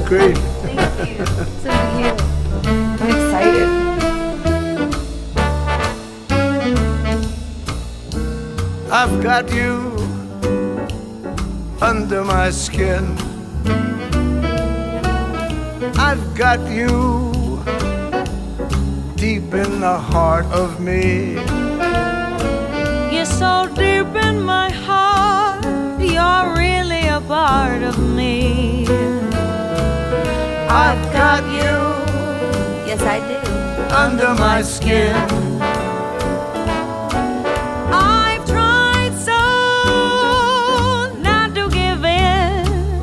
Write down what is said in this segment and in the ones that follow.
great. Thank you. So cute. I'm excited. I've got you under my skin. I've got you deep in the heart of me. You're so deep in my heart, you're really a part of me. I've got you Yes, I do. under my skin. I've tried so not to give in.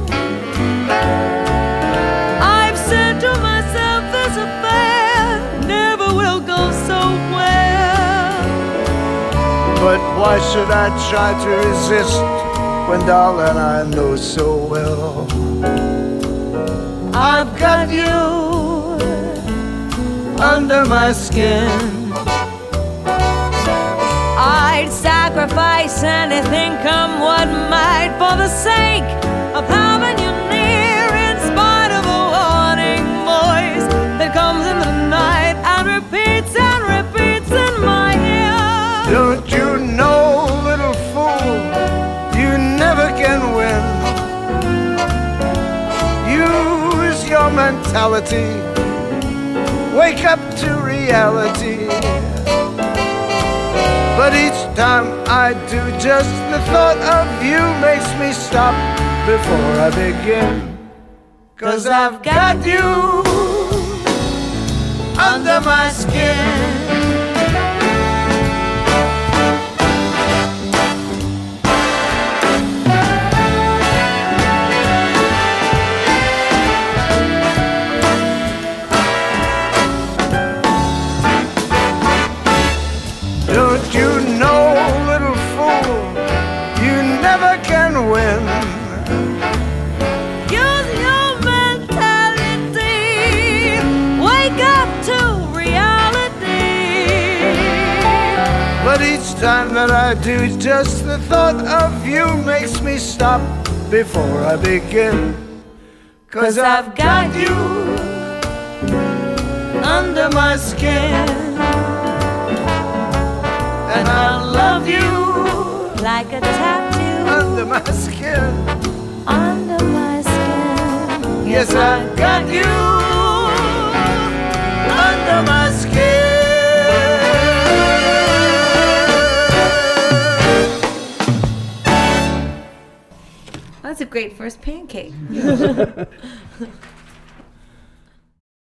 I've said to myself this affair never will go so well. But why should I try to resist when, darling, I know so well I've got you under my skin. I'd sacrifice anything, come what might, for the sake of having you near, in spite of a warning voice that comes in the night and repeats in my ear. Don't you know, little fool, you never can win. Use your mentality, wake up to reality. But each time I do, just the thought of you makes me stop before I begin. 'Cause I've got you under my skin. Don't you know, little fool, you never can win. Use your mentality, wake up to reality. But each time that I do, just the thought of you makes me stop before I begin. 'Cause I've got you under my skin. And I love you Like a tattoo under my skin. under my skin. Yes, I've got you under my skin. That's a great first pancake.